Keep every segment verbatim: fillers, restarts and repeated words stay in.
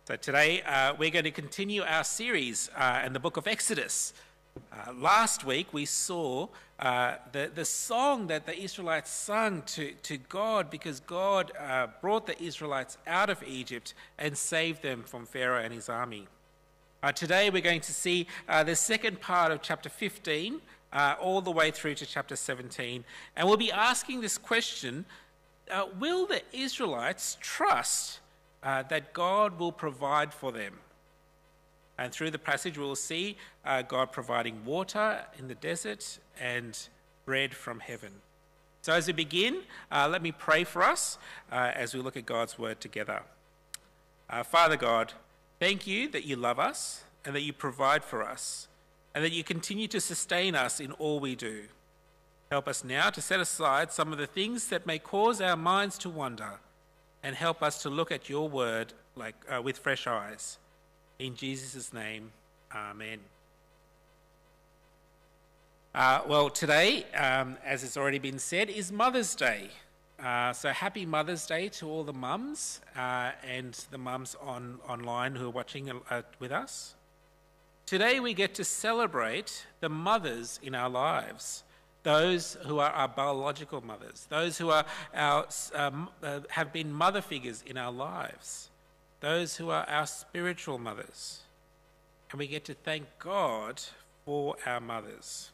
So today uh, we're going to continue our series uh, in the book of Exodus. Uh, last week we saw uh, the, the song that the Israelites sung to, to God because God uh, brought the Israelites out of Egypt and saved them from Pharaoh and his army. Uh, today we're going to see uh, the second part of chapter fifteen uh, all the way through to chapter seventeen, and we'll be asking this question, uh, will the Israelites trust Uh, that God will provide for them? And through the passage we will see uh, God providing water in the desert and bread from heaven. So as we begin, uh, let me pray for us uh, as we look at God's word together. Uh, Father God, thank you that you love us and that you provide for us and that you continue to sustain us in all we do. Help us now to set aside some of the things that may cause our minds to wander, and help us to look at your word like uh, with fresh eyes. In Jesus' name, amen. Uh, well, today, um, as it's already been said, is Mother's Day. Uh, so happy Mother's Day to all the mums uh, and the mums on online who are watching uh, with us. Today we get to celebrate the mothers in our lives. Those who are our biological mothers, those who are our, um, uh, have been mother figures in our lives, those who are our spiritual mothers. And we get to thank God for our mothers.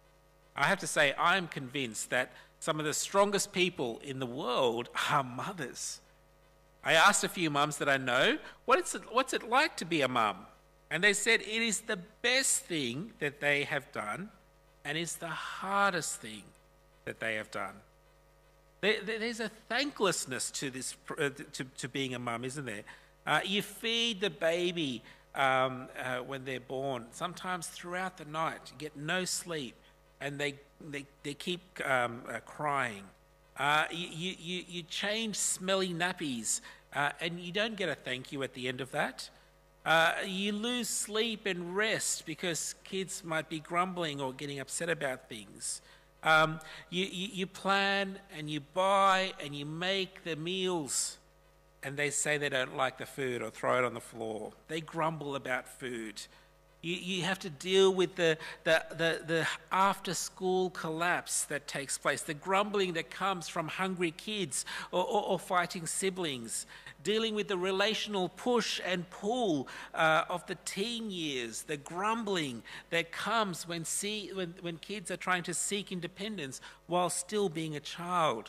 I have to say, I'm convinced that some of the strongest people in the world are mothers. I asked a few mums that I know, what is it, what's it like to be a mum? And they said it is the best thing that they have done, and it's the hardest thing that they have done. There, there's a thanklessness to this, uh, to, to being a mum, isn't there? Uh, you feed the baby um, uh, when they're born, sometimes throughout the night. You get no sleep, and they they, they keep um, uh, crying. Uh, you, you, you change smelly nappies, uh, and you don't get a thank you at the end of that. Uh, you lose sleep and rest because kids might be grumbling or getting upset about things. Um, you, you, you plan and you buy and you make the meals, and they say they don't like the food or throw it on the floor. They grumble about food. You, you have to deal with the, the, the, the after-school collapse that takes place, the grumbling that comes from hungry kids or, or, or fighting siblings, dealing with the relational push and pull uh, of the teen years, the grumbling that comes when, see, when, when kids are trying to seek independence while still being a child.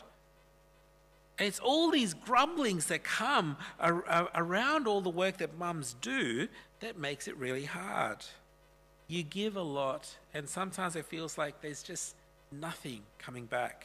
And it's all these grumblings that come ar- ar- around all the work that mums do that makes it really hard. You give a lot, and sometimes it feels like there's just nothing coming back.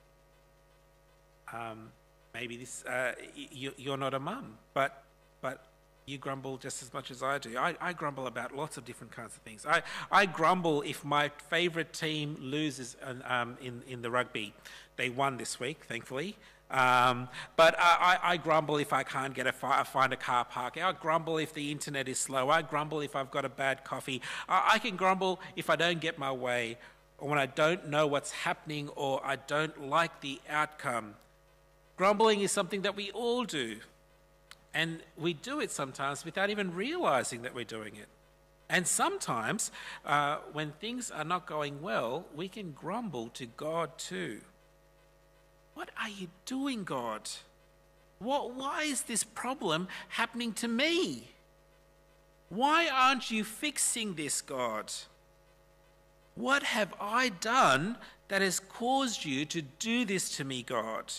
Um, maybe this uh, you, you're not a mum, but but you grumble just as much as I do. I, I grumble about lots of different kinds of things. I, I grumble if my favourite team loses um, in, in the rugby. They won this week, thankfully. Um, but I, I grumble if I can't get a fi- find a car park. I grumble if the internet is slow. I grumble if I've got a bad coffee. I, I can grumble if I don't get my way, or when I don't know what's happening, or I don't like the outcome. Grumbling is something that we all do, and we do it sometimes without even realizing that we're doing it. And sometimes, uh, when things are not going well, we can grumble to God too. What are you doing, God? What, why is this problem happening to me? Why aren't you fixing this, God? What have I done that has caused you to do this to me, God?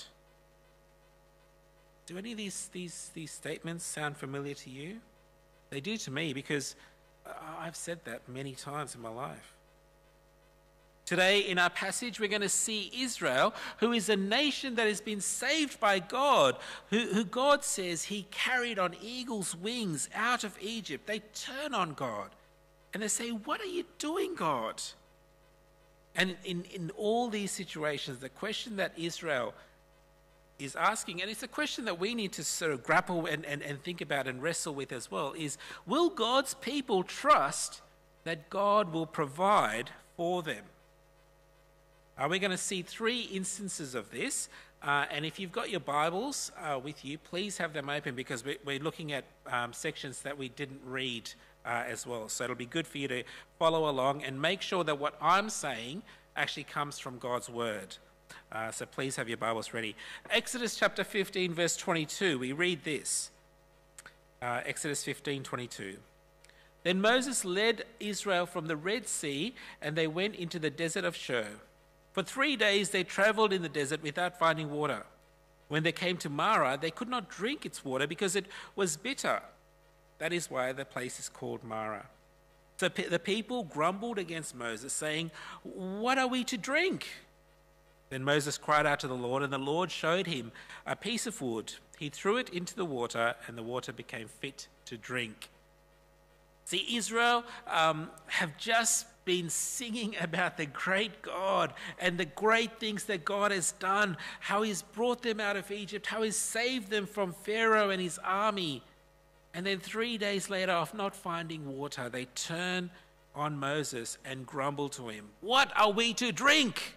Do any of these, these, these statements sound familiar to you? They do to me, because I've said that many times in my life. Today in our passage, we're going to see Israel, who is a nation that has been saved by God, who, who God says he carried on eagle's wings out of Egypt. They turn on God and they say, what are you doing, God? And in, in all these situations, the question that Israel is asking, and it's a question that we need to sort of grapple and, and, and think about and wrestle with as well, is will God's people trust that God will provide for them? Uh, we're going to see three instances of this. Uh, and if you've got your Bibles uh, with you, please have them open, because we, we're looking at um, sections that we didn't read uh, as well. So it'll be good for you to follow along and make sure that what I'm saying actually comes from God's word. Uh, so please have your Bibles ready. Exodus chapter fifteen, verse twenty-two, we read this. Uh, Exodus fifteen, twenty-two. Then Moses led Israel from the Red Sea, and they went into the desert of Shur. For three days they travelled in the desert without finding water. When they came to Marah, they could not drink its water because it was bitter. That is why the place is called Marah. So the people grumbled against Moses, saying, "What are we to drink?" Then Moses cried out to the Lord, and the Lord showed him a piece of wood. He threw it into the water, and the water became fit to drink. See, Israel um, have just been singing about the great God and the great things that God has done, how he's brought them out of Egypt, how he's saved them from Pharaoh and his army. And then three days later, of not finding water, they turn on Moses and grumble to him, "What are we to drink?"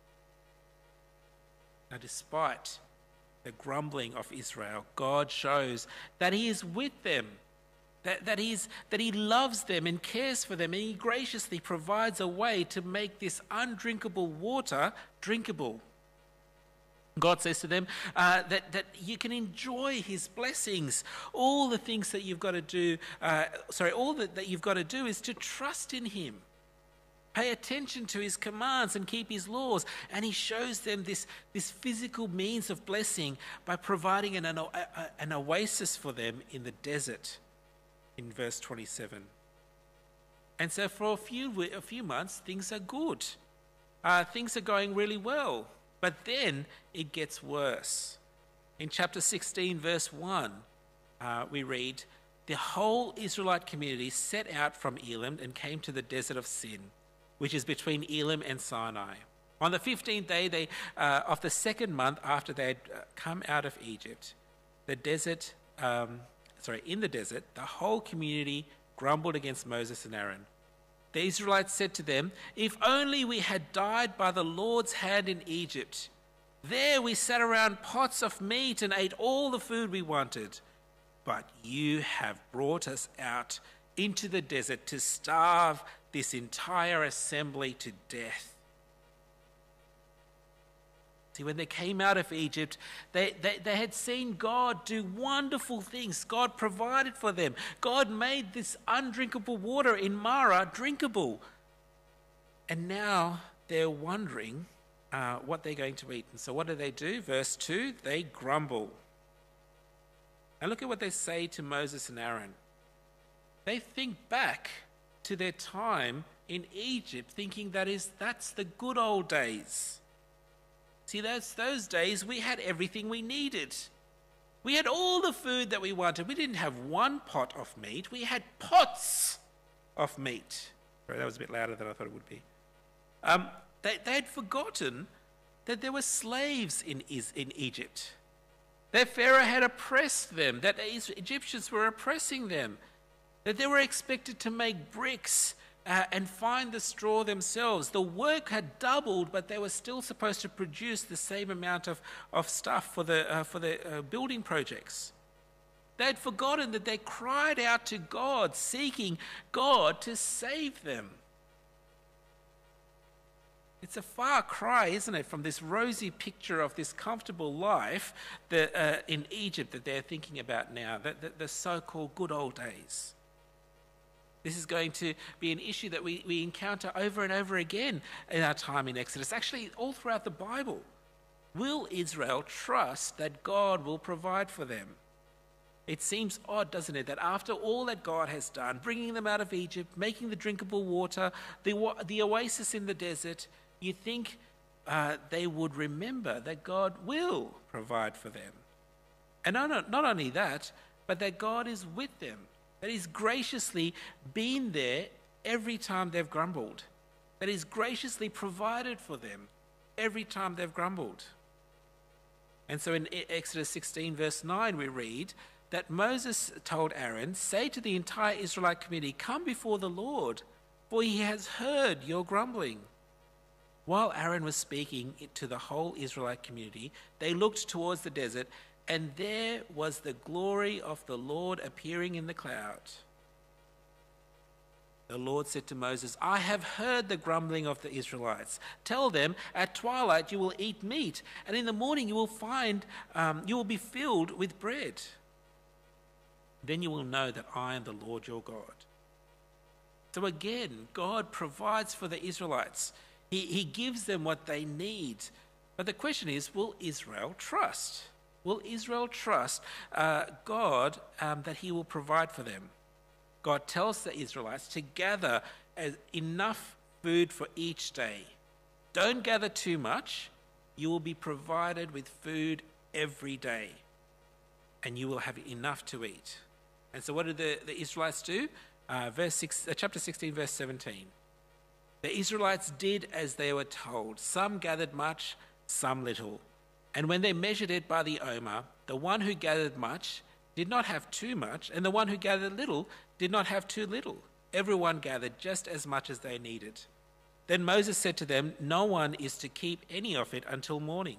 Now, despite the grumbling of Israel, God shows that he is with them. That, that, he's, that he loves them and cares for them, and he graciously provides a way to make this undrinkable water drinkable. God says to them uh, that, that you can enjoy his blessings. All the things that you've got to do, uh, sorry, all that, that you've got to do is to trust in him. Pay attention to his commands and keep his laws. And he shows them this, this physical means of blessing by providing an, an, an oasis for them in the desert. In verse twenty-seven. And so for a few a few months, things are good. Uh, things are going really well. But then it gets worse. In chapter sixteen, verse one, uh, we read, "The whole Israelite community set out from Elim and came to the desert of Sin, which is between Elim and Sinai. On the fifteenth day they, uh, of the second month after they had come out of Egypt, the desert... Um, Sorry, in the desert, the whole community grumbled against Moses and Aaron. The Israelites said to them, 'If only we had died by the Lord's hand in Egypt. There we sat around pots of meat and ate all the food we wanted. But you have brought us out into the desert to starve this entire assembly to death.'" See, when they came out of Egypt, they, they, they had seen God do wonderful things. God provided for them. God made this undrinkable water in Marah drinkable. And now they're wondering uh, what they're going to eat. And so what do they do? Verse two, they grumble. And look at what they say to Moses and Aaron. They think back to their time in Egypt, thinking that is that's the good old days. See, those, those days we had everything we needed. We had all the food that we wanted. We didn't have one pot of meat. We had pots of meat. Sorry, that was a bit louder than I thought it would be. Um, they, they had forgotten that there were slaves in, in Egypt. That Pharaoh had oppressed them. That the Egyptians were oppressing them. That they were expected to make bricks Uh, and find the straw themselves. The work had doubled, but they were still supposed to produce the same amount of, of stuff for the, uh, for the uh, building projects. They had forgotten that they cried out to God, seeking God to save them. It's a far cry, isn't it, from this rosy picture of this comfortable life that, uh, in Egypt that they're thinking about now, the, the, the so-called good old days. This is going to be an issue that we, we encounter over and over again in our time in Exodus, actually all throughout the Bible. Will Israel trust that God will provide for them? It seems odd, doesn't it, that after all that God has done, bringing them out of Egypt, making the drinkable water, the, the oasis in the desert, you think uh, they would remember that God will provide for them. And not, not only that, but that God is with them. That he's graciously been there every time they've grumbled. That he's graciously provided for them every time they've grumbled. And so in Exodus sixteen verse nine we read that Moses told Aaron, "Say to the entire Israelite community, 'Come before the Lord, for he has heard your grumbling.'" While Aaron was speaking to the whole Israelite community, they looked towards the desert, and there was the glory of the Lord appearing in the cloud. The Lord said to Moses, I have heard the grumbling of the Israelites. Tell them, at twilight you will eat meat, and in the morning you will find, um, you will be filled with bread. Then you will know that I am the Lord your God. So again, God provides for the Israelites. He, he gives them what they need. But the question is, will Israel trust? Will Israel trust uh, God um, that he will provide for them? God tells the Israelites to gather as enough food for each day. Don't gather too much. You will be provided with food every day, and you will have enough to eat. And so what did the, the Israelites do? Uh, verse six, uh, chapter sixteen, verse seventeen. The Israelites did as they were told. Some gathered much, some little. And when they measured it by the omer, the one who gathered much did not have too much, and the one who gathered little did not have too little. Everyone gathered just as much as they needed. Then Moses said to them, no one is to keep any of it until morning.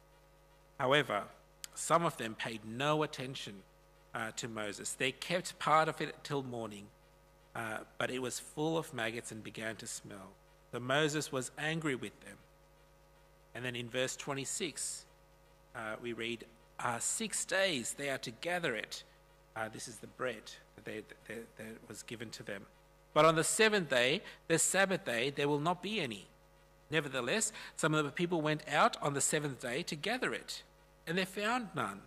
However, some of them paid no attention uh, to Moses. They kept part of it till morning, uh, but it was full of maggots and began to smell. So Moses was angry with them. And then in verse twenty-six, uh, we read, uh, six days they are to gather it. Uh, this is the bread that, they, that, that was given to them. But on the seventh day, the Sabbath day, there will not be any. Nevertheless, some of the people went out on the seventh day to gather it, and they found none.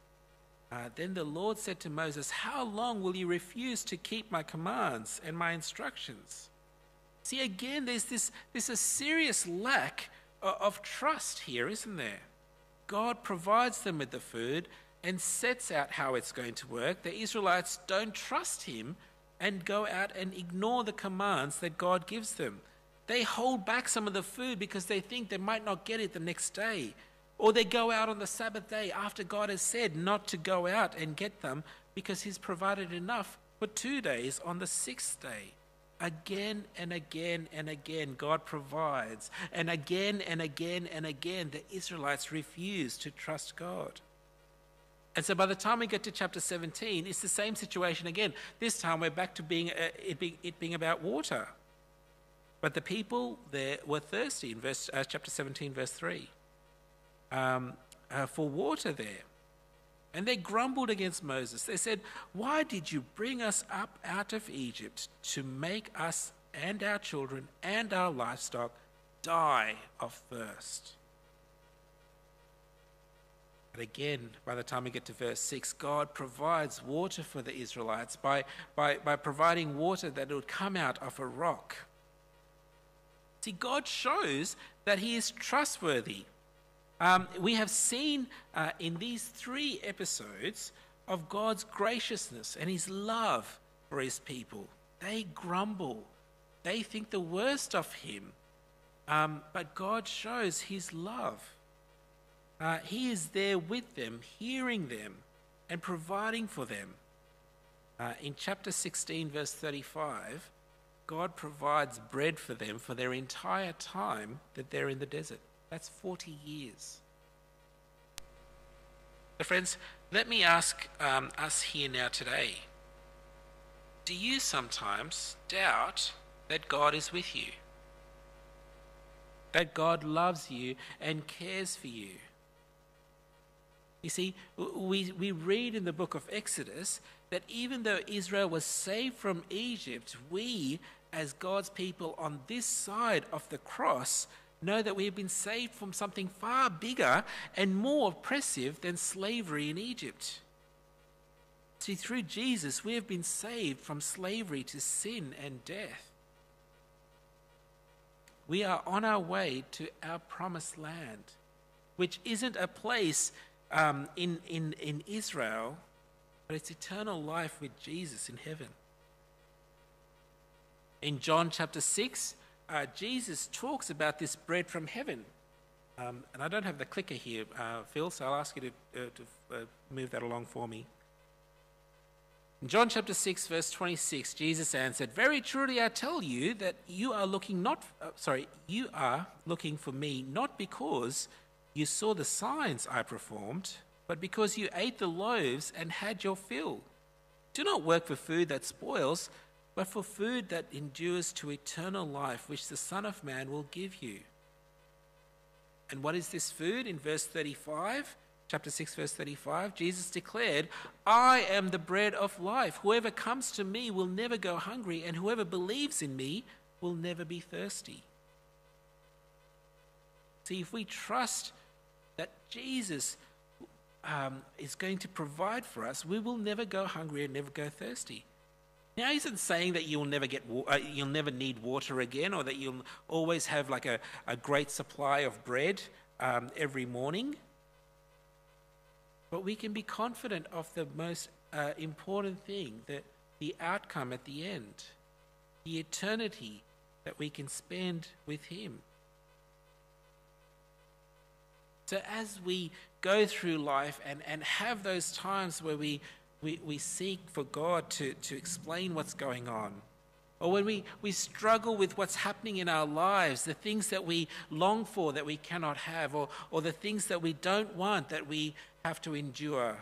Uh, then the Lord said to Moses, how long will you refuse to keep my commands and my instructions? See, again, there's this, there's a serious lack of, of trust here, isn't there? God provides them with the food and sets out how it's going to work. The Israelites don't trust him and go out and ignore the commands that God gives them. They hold back some of the food because they think they might not get it the next day. Or they go out on the Sabbath day after God has said not to go out and get them because he's provided enough for two days on the sixth day. Again and again and again, God provides. And again and again and again, the Israelites refuse to trust God. And so by the time we get to chapter seventeen, it's the same situation again. This time we're back to being uh, it, being, it being about water. But the people there were thirsty in verse, uh, chapter seventeen, verse three, um, uh, for water there. And they grumbled against Moses. They said, why did you bring us up out of Egypt to make us and our children and our livestock die of thirst? But again, by the time we get to verse six, God provides water for the Israelites by, by, by providing water that would come out of a rock. See, God shows that he is trustworthy. Um, we have seen uh, in these three episodes of God's graciousness and his love for his people. They grumble. They think the worst of him. Um, but God shows his love. Uh, he is there with them, hearing them and providing for them. Uh, in chapter sixteen, verse thirty-five, God provides bread for them for their entire time that they're in the desert. That's forty years. So friends, let me ask um, us here now today, do you sometimes doubt that God is with you? That God loves you and cares for you? You see, we, we read in the book of Exodus that even though Israel was saved from Egypt, we, as God's people on this side of the cross, know that we have been saved from something far bigger and more oppressive than slavery in Egypt. See, through Jesus, we have been saved from slavery to sin and death. We are on our way to our promised land, which isn't a place um, in, in, in Israel, but it's eternal life with Jesus in heaven. In John chapter six, uh, Jesus talks about this bread from heaven. Um, and I don't have the clicker here, uh, Phil, so I'll ask you to, uh, to uh, move that along for me. In John chapter six, verse twenty-six, Jesus answered, "Very truly I tell you that you are looking not, uh, sorry, you are looking for me not because you saw the signs I performed, but because you ate the loaves and had your fill. Do not work for food that spoils, but for food that endures to eternal life, which the Son of Man will give you." And what is this food? In verse thirty-five, chapter six, verse thirty-five, Jesus declared, "I am the bread of life. Whoever comes to me will never go hungry, and whoever believes in me will never be thirsty." See, if we trust that Jesus um, is going to provide for us, we will never go hungry and never go thirsty. Now, he isn't saying that you'll never get, uh, you'll never need water again, or that you'll always have like a, a great supply of bread um, every morning. But we can be confident of the most uh, important thing, that the outcome at the end, the eternity that we can spend with him. So as we go through life and, and have those times where we, we, we seek for God to, to explain what's going on, or when we, we struggle with what's happening in our lives, the things that we long for that we cannot have, or, or the things that we don't want that we have to endure.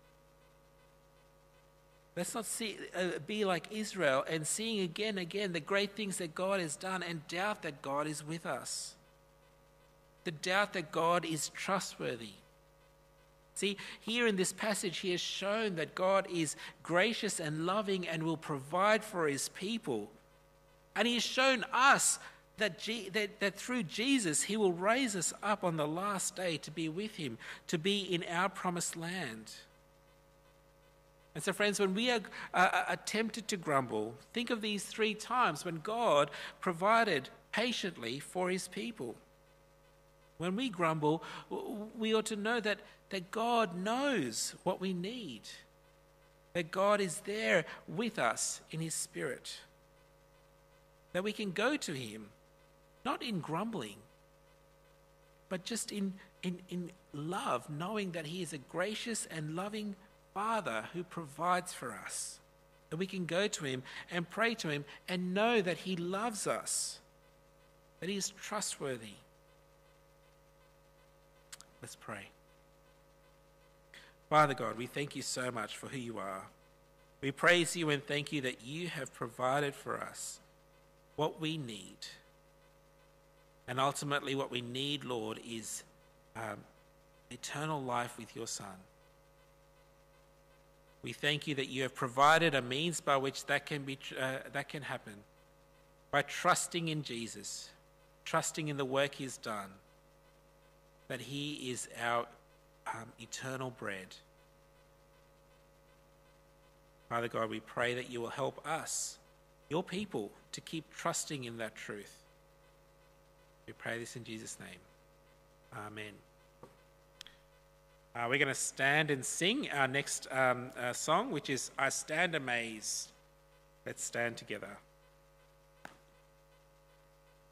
Let's not see, uh, be like Israel and seeing again and again the great things that God has done and doubt that God is with us. The doubt that God is trustworthy. See, here in this passage, he has shown that God is gracious and loving and will provide for his people. And he has shown us that, G- that, that through Jesus, he will raise us up on the last day to be with him, to be in our promised land. And so, friends, when we are, uh, are tempted to grumble, think of these three times when God provided patiently for his people. When we grumble, we ought to know that, that God knows what we need, that God is there with us in his Spirit, that we can go to him, not in grumbling, but just in, in, in love, knowing that he is a gracious and loving Father who provides for us, that we can go to him and pray to him and know that he loves us, that he is trustworthy. Let's pray. Father God, we thank you so much for who you are. We praise you and thank you that you have provided for us what we need. And ultimately what we need, Lord, is um, eternal life with your Son. We thank you that you have provided a means by which that can be uh, that can happen, by trusting in Jesus, trusting in the work he's done, that he is our um, eternal bread. Father God, we pray that you will help us, your people, to keep trusting in that truth. We pray this in Jesus' name. Amen. Uh, we're going to stand and sing our next um, uh, song, which is I Stand Amazed. Let's stand together.